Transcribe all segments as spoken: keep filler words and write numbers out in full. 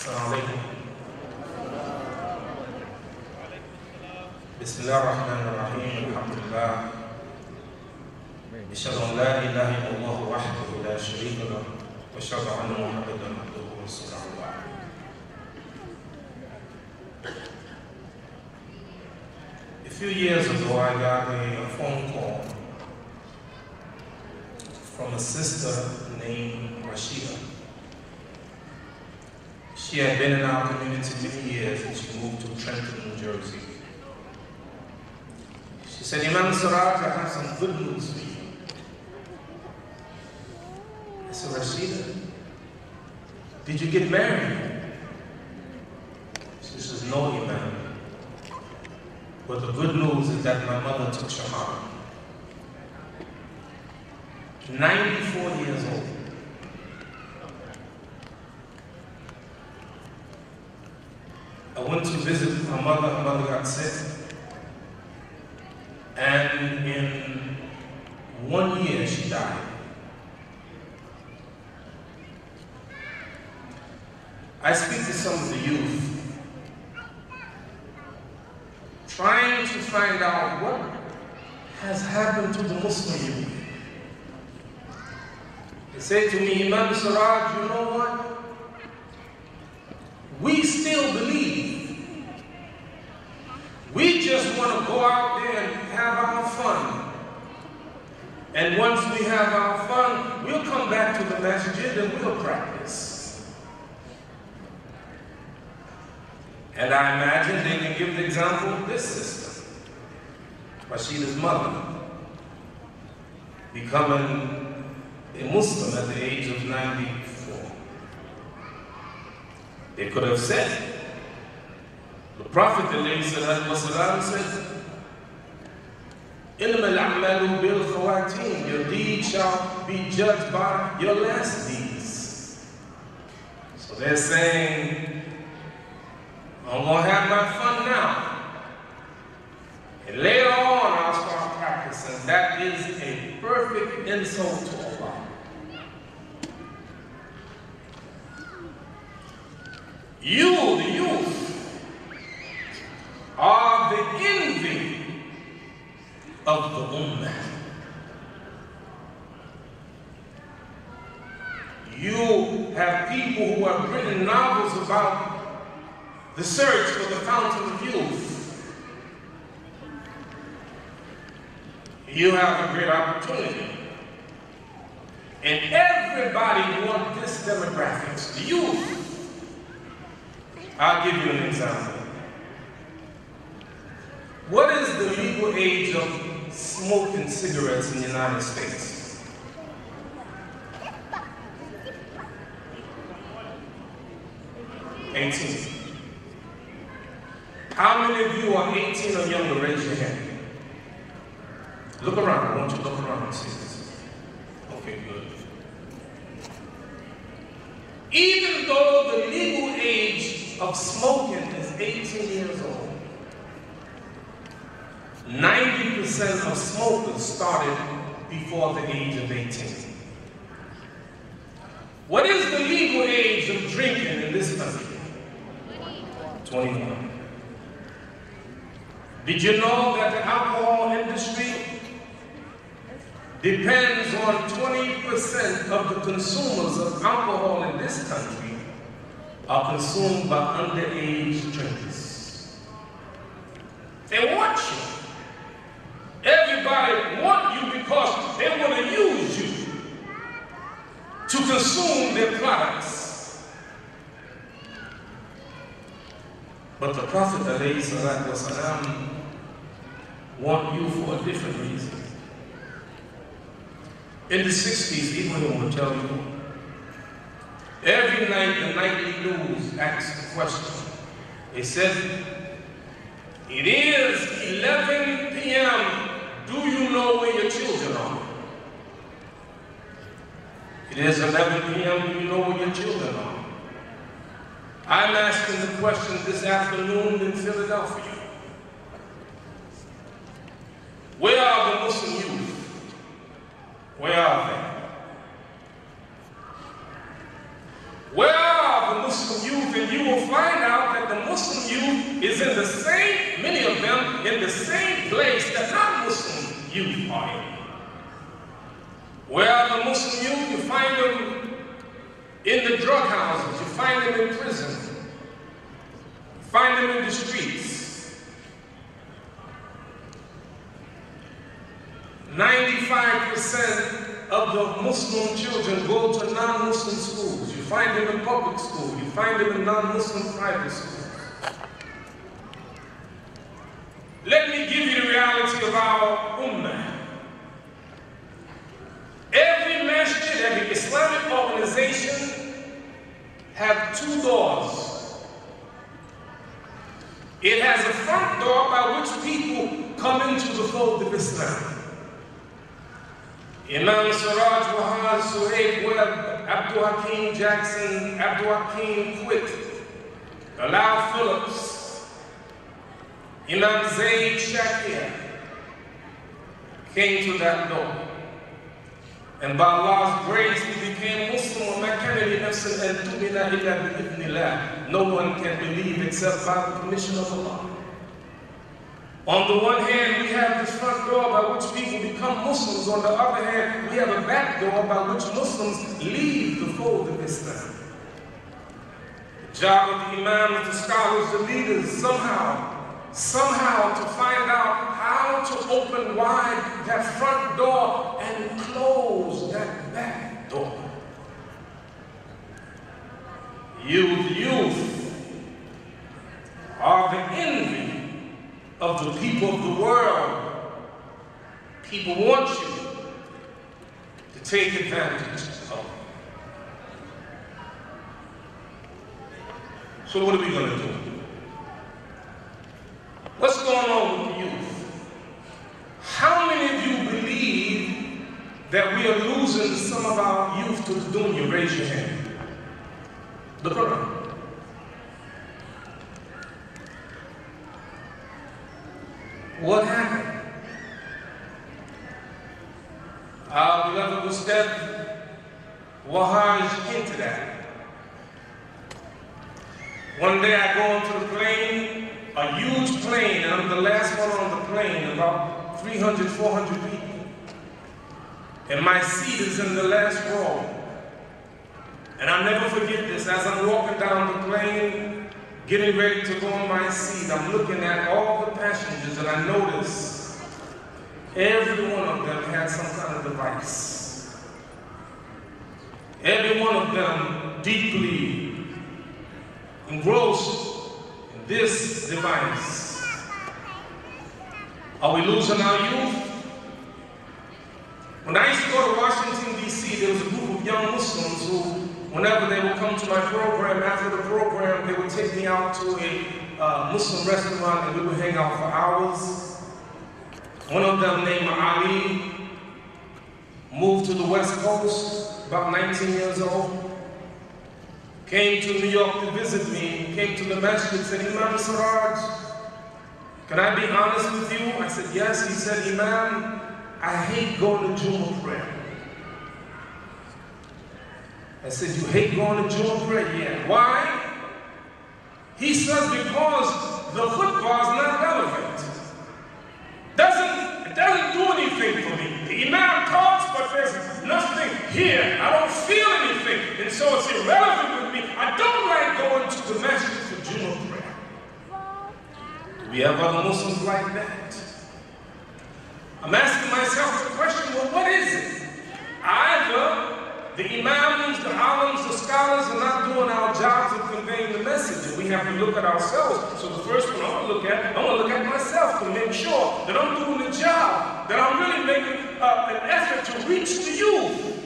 Assalamu alaikum. Bismillah ar-Rahman ar-Rahim. Alhamdulillah. Ashhadu an la ilaha illallah wahdahu la sharika lahu wa ashhadu anna Muhammadan abduhu wa rasuluhu. A few years ago, I got a phone call from a sister named Rashida. She had been in our community many years and she moved to Trenton, New Jersey. She said, Imam Siraj, I have some good news for you. I said, Rashida, did you get married? She says, no, Imam. But the good news is that my mother took Shahada. ninety-four years old. I went to visit my mother. Her mother got sick. And in one year, she died. I speak to some of the youth, trying to find out what has happened to the Muslim youth. They say to me, Imam Siraj, you know what? We still believe. We just want to go out there and have our fun. And once we have our fun, we'll come back to the masjid and we'll practice. And I imagine they can give the example of this sister, Rashida's mother, becoming a Muslim at the age of ninety-four. They could have said, the Prophet said, your deed shall be judged by your last deeds. So they're saying, I'm going to have my fun now. And later on, I'll start practicing. That is a perfect insult to Allah. You, the youth, are the envy of the Ummah. You have people who have written novels about the search for the fountain of youth. You have a great opportunity. And everybody wants this demographics, the youth. I'll give you an example. What is the legal age of smoking cigarettes in the United States? eighteen. How many of you are eighteen or younger? Raise your hand. Look around. I want you to look around and see this. Okay, good. Even though the legal age of smoking is eighteen years old, ninety percent of smokers started before the age of eighteen. What is the legal age of drinking in this country? twenty-one. Did you know that the alcohol industry depends on twenty percent of the consumers of alcohol in this country are consumed by underage drinkers? They want you. Everybody want you because they want to use you to consume their products. But the Prophet ﷺ want you for a different reason. In the sixties, Ibrahim would tell you, every night the nightly news asks a question. It says, it is eleven p m Do you know where your children are? It is eleven p m Do you know where your children are? I'm asking the question this afternoon in Philadelphia. Where are the Muslim youth? Where are they? Where are the Muslim youth youth, and you will find out that the Muslim youth is in the same, many of them, in the same place that non-Muslim youth are in. Where the Muslim youth, you find them in the drug houses, you find them in prison, you find them in the streets. ninety-five percent of the Muslim children go to non-Muslim schools. You find them in public school. You find them in non-Muslim private schools. Let me give you the reality of our ummah. Every masjid, every Islamic organization have two doors. It has a front door by which people come into the fold of Islam. Imam Siraj, Wahaj, Suhaib, Webb, Abdul Hakim Jackson, Abdul Hakim Quick, Bilal Phillips, Imam Zayd Shakir came to that door. And by Allah's grace, we became Muslim. No one can believe except by the permission of Allah. On the one hand, we have this front door by which people become Muslims. On the other hand, we have a back door by which Muslims leave the fold of Islam. The job of the imams, the scholars, the leaders, somehow, somehow to find out how to open wide that front door and close that back door. Youth, youth are the envy of the people of the world. People want you to take advantage of. So what are we going to do? What's going on with the youth? How many of you believe that we are losing some of our youth to the dunya? Raise your hand. Look around. What happened? Our beloved Ustad Wahaj into that. One day I go onto the plane, a huge plane, and I'm the last one on the plane, about three hundred, four hundred people. And my seat is in the last row. And I'll never forget this. As I'm walking down the plane, getting ready to go on my seat, I'm looking at all the passengers, and I notice every one of them had some kind of device. Every one of them deeply engrossed in this device. Are we losing our youth? When I used to go to Washington, D C, there was a group of young Muslims who, whenever they would come to my program, after the program, they would take me out to a uh, Muslim restaurant and we would hang out for hours. One of them, named Ali, moved to the West Coast, about nineteen years old. Came to New York to visit me, came to the masjid and said, Imam Siraj, can I be honest with you? I said, yes. He said, Imam, I hate going to Jummah prayer. I said, you hate going to Jummah prayer? Yeah. Why? He says, because the khutbah is not relevant. Doesn't, it doesn't do anything for me. The imam talks, but there's nothing here. I don't feel anything. And so it's irrelevant with me. I don't like going to the masjid for Jummah prayer. Do we have other Muslims like that? I'm asking myself the question, well, what is it? Either the imams, the alims, the scholars are not doing our jobs of conveying the message, and we have to look at ourselves. So the first one I want to look at, I want to look at myself to make sure that I'm doing the job, that I'm really making uh, an effort to reach the youth.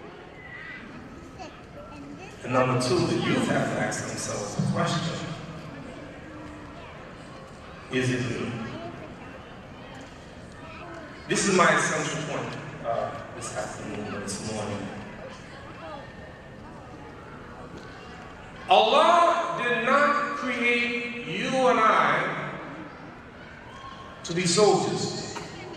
And number two, the youth have to ask themselves the question, is it me? This is my essential point uh, this afternoon or this morning. Allah did not create you and I to be soldiers.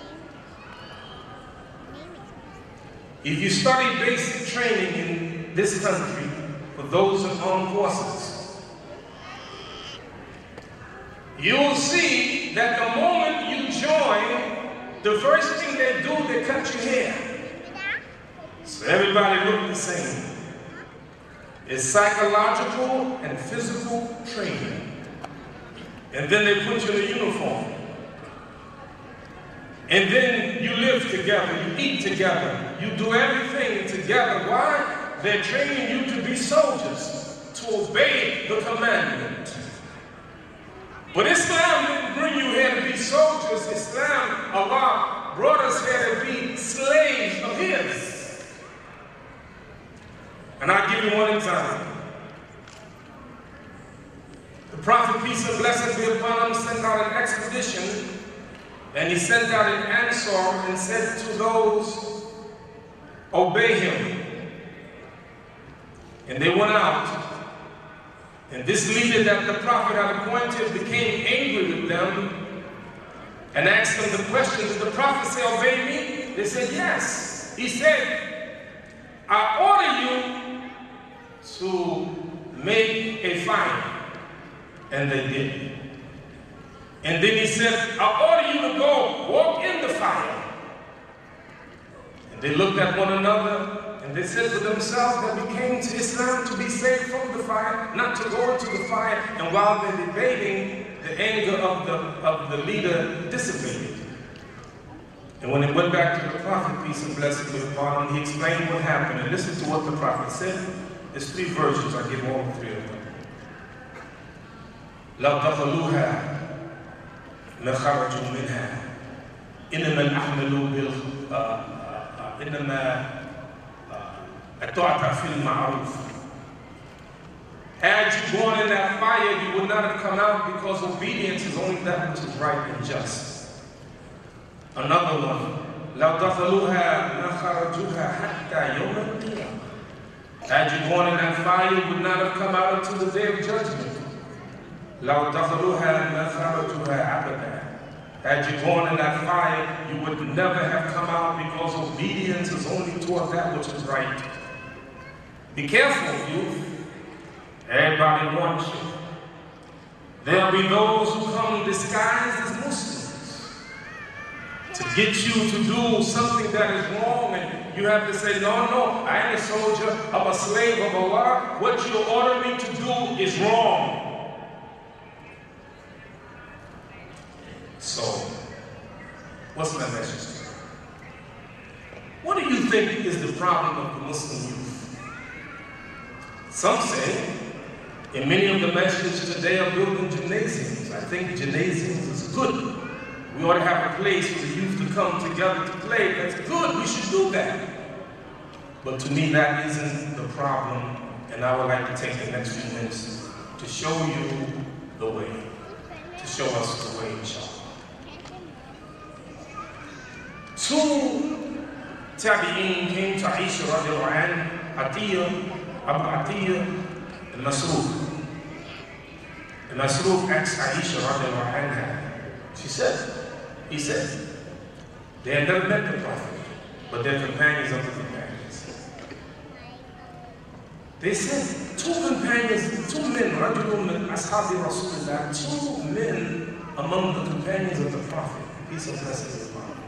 If you study basic training in this country, for those in armed forces, you'll see that the moment you join, the first thing they do, they cut your hair. So everybody look the same. It's psychological and physical training. And then they put you in a uniform. And then you live together, you eat together, you do everything together. Why? They're training you to be soldiers, to obey the commandment. But Islam didn't bring you here to be soldiers. Islam, Allah, brought us here to be slaves of His. And I'll give you one example. The Prophet, peace and blessings be upon him, sent out an expedition, and he sent out an answer and said to those, obey him. And they went out. And this leader that the Prophet had appointed became angry with them and asked them the question, did the Prophet say, obey me? They said, yes. He said, I order you to make a fire. And they did. And then he said, I order you to go walk in the fire. And they looked at one another and they said to themselves that we came to Islam to be saved from the fire, not to go into the fire. And while they're debating, the anger of the, of the leader dissipated. And when it went back to the Prophet, peace and blessings be upon him, he explained what happened. And listen to what the Prophet said. There's three versions. I give all three of them. لو دخلوها لخرجوا منها إنما الأعمال بال إنما الطاعة في المعروف. Had you gone in that fire, you would not have come out, because obedience is only that which is right and just. Another one. لو دخلوها لخرجوها حتى يوم القيامة. Had you gone in that fire, you would not have come out until the day of judgment. لو دخلوها ما خرجوها أبدا. Had you gone in that fire, you would never have come out, because obedience is only toward that which is right. Be careful, youth. Everybody wants you. There'll be those who come disguised as Muslims to get you to do something that is wrong, and you have to say, no, no, I ain't a soldier, I'm a slave of Allah. What you order me to do is wrong. So, what's my message? What do you think is the problem of the Muslim youth? Some say, in many of the messages today are building gymnasiums. I think gymnasiums is good. We ought to have a place for the youth to come together to play. That's good, we should do that. But to me, that isn't the problem, and I would like to take the next few minutes to show you the way, to show us the way, inshallah. Two tabi'een came to Aisha radiallahu anha, Atiyah, Abu Atiyah, and Masruq. And Masruq asked Aisha radiallahu anha, she said, he said, they had never met the Prophet, but they're companions of the companions. They said, two companions, two men, rajulun min ashabi Rasulullah, two men among the companions of the Prophet, peace and blessings upon him.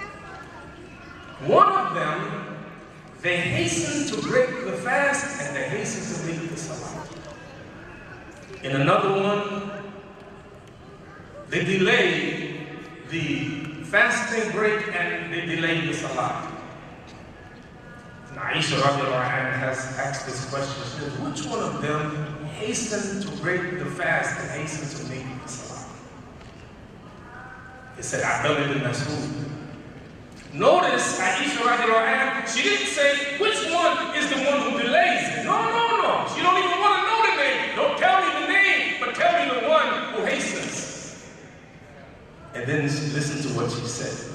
One of them, they hastened to break the fast and they hastened to make the salah. In another one, they delayed the fasting break and they delayed the salah. And Aisha radiallahu anha has asked this question. She says, which one of them hastened to break the fast and hastened to make the salah? He said, Abdullah ibn Mas'ud. Notice Aisha radiallahu anha, she didn't say which one is the one who delays it. No, no, no. She don't even want to know the name. Don't tell me the name, but tell me the one who hastens. And then listen to what she said.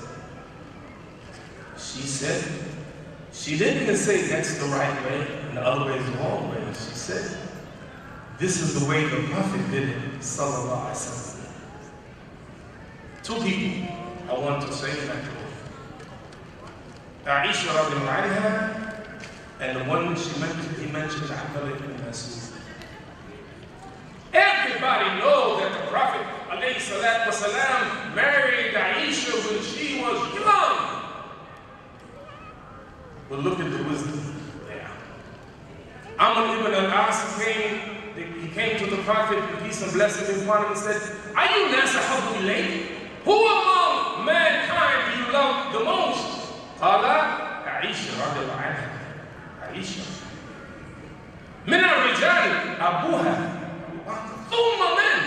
She said, she didn't even say that's the right way and the other way is the wrong way. She said, this is the way the Prophet did it, sallallahu alaihi wasallam. Two people I want to say that to. Aisha radiallahu anha, and the one she mentioned, he mentioned Abdullah ibn Mas'ud. Everybody knows that the Prophet alayhi salatu wasalam married Aisha when she was young. But look at the wisdom. Yeah. Amr ibn al-As came, he came to the Prophet, peace and blessing be upon him, and said, "Are you nasahabu ilayk? Who among mankind do you love the most?" Qala Aisha radiallahu anha. Aisha. Min al-rijal abuha. Thumma men.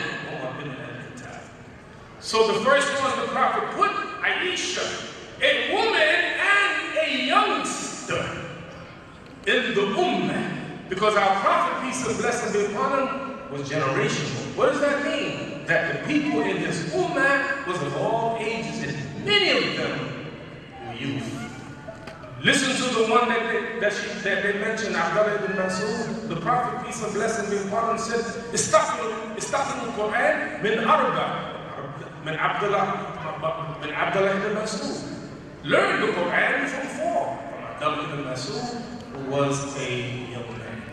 So the first one the Prophet put Aisha, a woman and a youngster, in the ummah, because our Prophet, peace and blessing be upon him, was generational. What does that mean? That the people in this ummah was of all ages, and many of them were youth. Listen to the one that they, that, she, that they mentioned, Abdullah ibn Mas'ud. The Prophet, peace and blessing be upon him, said, "Istaghfiru al-Quran min arba." Min Abdullah, min Abdullah ibn Mas'ud. Learn the Quran from four. From Abdullah ibn Mas'ud, who was a young man.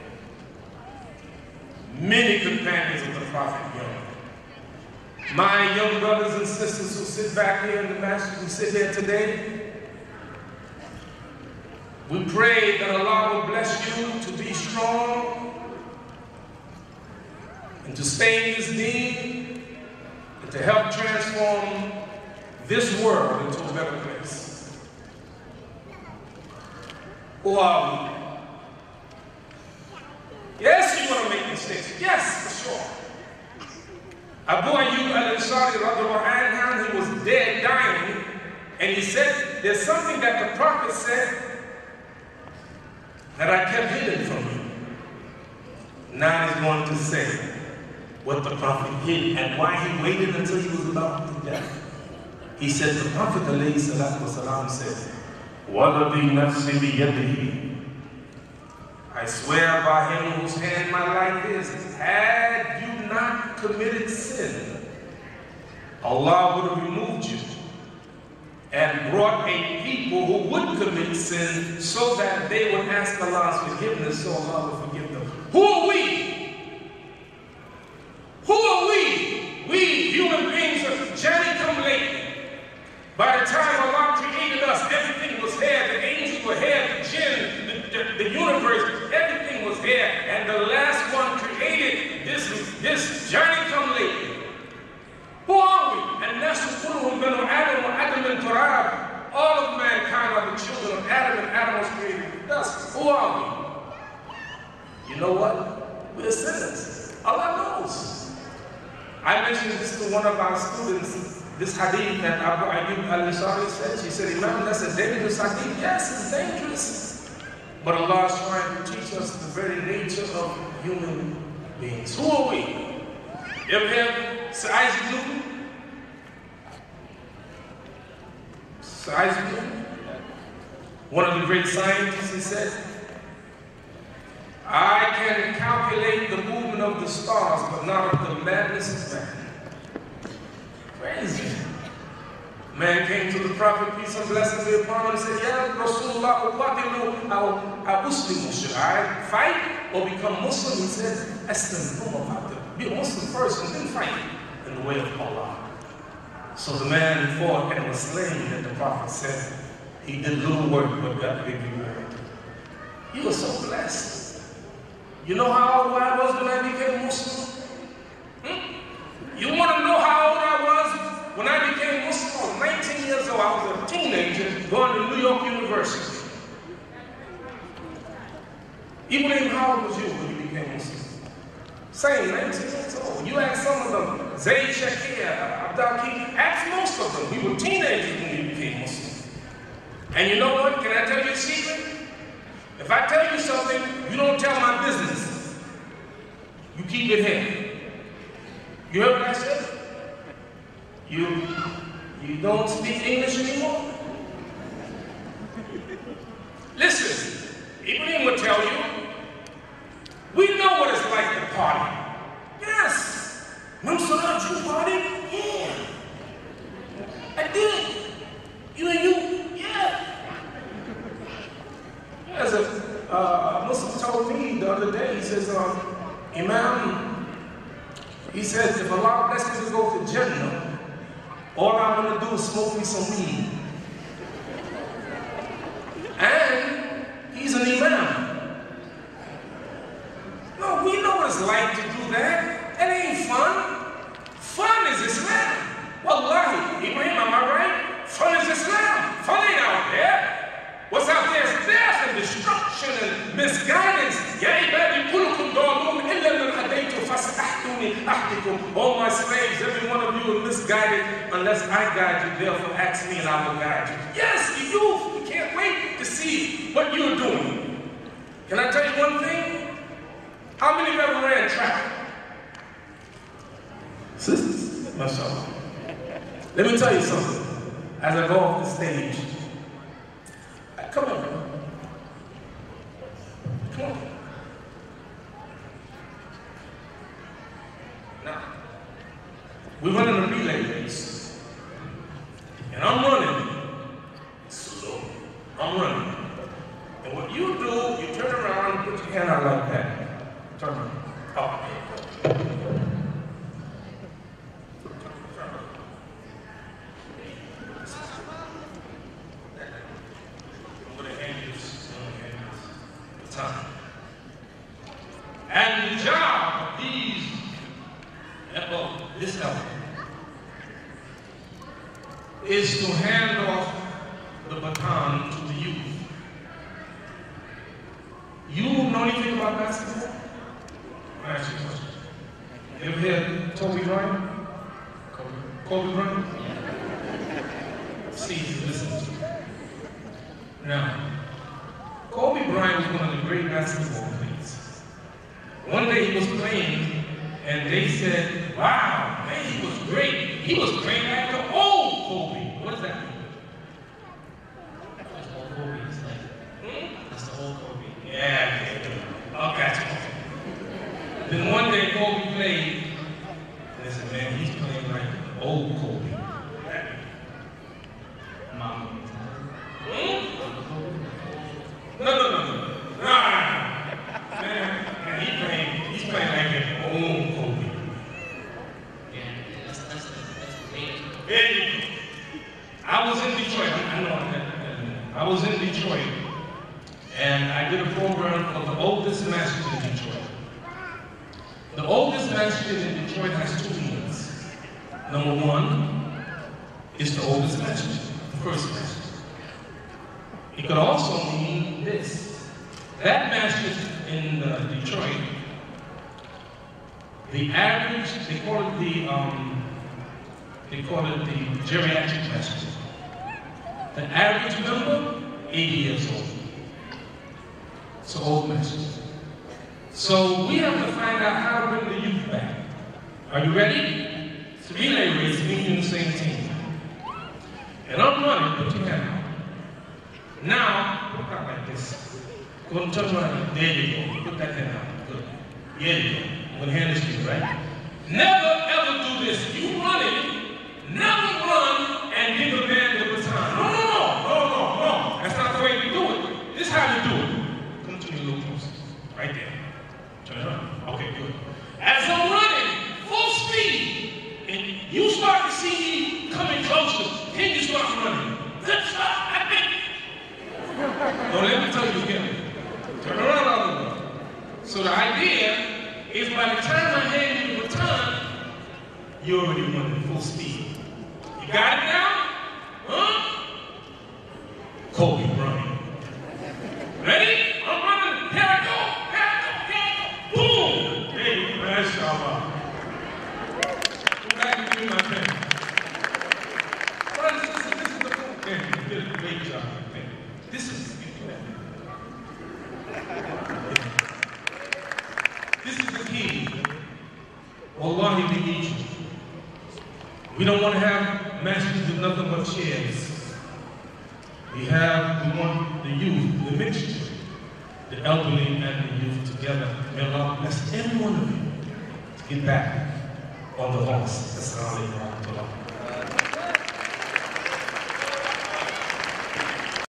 Many companions of the Prophet young. My young brothers and sisters who sit back here in the masjid, who sit here today, we pray that Allah will bless you to be strong and to stay in His deen, to help transform this world into a better place. Who are we? Yes, you want to make mistakes. Yes, for sure. Abu Ayyub al-Ansari, radiallahu anhu, he was dead, dying, and he said, there's something that the Prophet said that I kept hidden from you. Now he's going to say what the Prophet hid and why he waited until he was about to death. He said, the Prophet alayhi salatu wasalam said, وَالَّذِي نَفْسِي بِيَدِهِ, I swear by him whose hand my life is, had you not committed sin, Allah would have removed you and brought a people who would commit sin so that they would ask Allah's forgiveness so Allah would forgive them. Who are we? Who are we? We human beings are Johnny come late. By the time Allah created us, everything was here. The angels were here, the jinn, the, the, the universe, everything was here. And the last one created this, this Johnny come late. Who are we? And that's the Quluhum banu Adam wa Adam and Turab. All of mankind are the children of Adam, and Adam was created with dust. Who are we? You know what? We're sinners. Allah knows. I mentioned this to one of our students, this hadith that Abu Ayyub al-Ansari said. She said, Imam, that's a dangerous hadith. Yes, it's dangerous. But Allah is trying to teach us the very nature of human beings. Who are we? You ever heard Sir Isaac Newton? Sir Isaac Newton? One of the great scientists, he said, I can calculate the movement of the stars, but not of the madness of man. Crazy. Man came to the Prophet, peace and blessings be upon him, and said, Ya Rasulullah, uqatilu aw Muslim, should I fight or become Muslim? He said, Aslam, be a Muslim first and then fight in the way of Allah. So the man fought and was slain, and the Prophet said, he did little work but got big reward. He was so blessed. You know how old I was when I became Muslim? Hmm? You want to know how old I was when I became Muslim? I was nineteen years old. I was a teenager going to New York University. Ibrahim, how old was you when you became Muslim? Same, nineteen years old. You ask some of them, Zayd Shakir, Abdul, ask most of them. We were teenagers when we became Muslim. And you know what? Can I tell you a secret? If I tell you something, you don't tell my business. You keep it here. You heard what I said? You, you don't speak English anymore? Listen, Ibrahim will tell you, we know what it's like to party. Yes. Mansour, did you party? Yeah. I did. You and you? Yeah. As a uh, Muslim told me the other day, he says, um, Imam, He says, if Allah bless me to go to Jannah, all I'm going to do is smoke me some weed. And he's an imam. No, we know what it's like to do that. It ain't fun. Fun is Islam. Wallahi, Ibrahim, am I right? Fun is Islam. Fun ain't out there. What's out there is death and destruction and misguidance. Ya ibadi kullukum dalun illa man hadaytu fastahduni ahdikum. All my slaves, every one of you is misguided unless I guide you. Therefore, ask me and I will guide you. Yes, you do. We can't wait to see what you're doing. Can I tell you one thing? How many of you ever ran track? Sisters, mashallah. Let me tell you something. As I go off the stage, come on, man. Come on. Now, we're running a relay race. And I'm running slow. I'm running. And what you do, you turn around and put your hand out like that. Turn around. Oh. And the job of these, well, this element, is to hand off the baton to the youth. You know anything about basketball? I'll ask you a question. You ever heard Kobe Bryant? Kobe, Kobe Bryant? See, listen to me. Now, Kobe Bryant was one of the great basketball players. One day he was playing, and they said, wow, man, he was great. He was playing like the old Kobe. What does that mean? That's the old Kobe. It's like, hmm? That's the old Kobe. Yeah, I'll catch him. Then one day Kobe played, and they said, man, he's playing like the old Kobe. Mama. Hmm? No, no, no, no. Nah. Man, man, he playing, he's playing like an old Kobe. Yeah, that's, that's, that's, that's amazing. Hey, I was in Detroit. I know I, I was in Detroit, and I did a program called the oldest masjid in Detroit. The oldest masjid in Detroit has two meanings. Number one, it's the oldest masjid, the first masjid. It could also mean this. That masjid in uh, Detroit, the average, they call it the, um, they call it the geriatric masjid. The average member, eighty years old. It's an old masjid. So we have to find out how to bring the youth back. Are you ready? It's a relay race, me and the same team. And I'm running, put your hand out. Now, put that like this. Go and turn around. There you go. Put that hand out. Good. There you go. I'm going to hand this to you, right? Never ever do this. You run it. Never run and give a man the baton. No, no, no. No, no, no. That's not the way we do it. This is how you do it. Come to me a little closer. Right there. Turn around. Okay, good. As I'm running, full speed, and you start to see me coming closer, then you start running. Good stop. No, let me tell you again. Turn around all the way. So the idea is by the time I hand you the baton, you're already running full speed. You got it now? Huh? Kobe Bryant. Ready? I'm running. Here I go. Here I go. Here I go. Boom. There you go. Mashallah. Go back and give me my pen. Brothers and sisters, this is the book. Man, you did a great job. This is This is the key. Wallahi, we need you. We don't want to have masjids with nothing but chairs. We have, we want the youth, the mixture, the elderly and the youth together. May Allah bless every one of you to get back on the horse. Assalamu alaikum wa rahmatullah.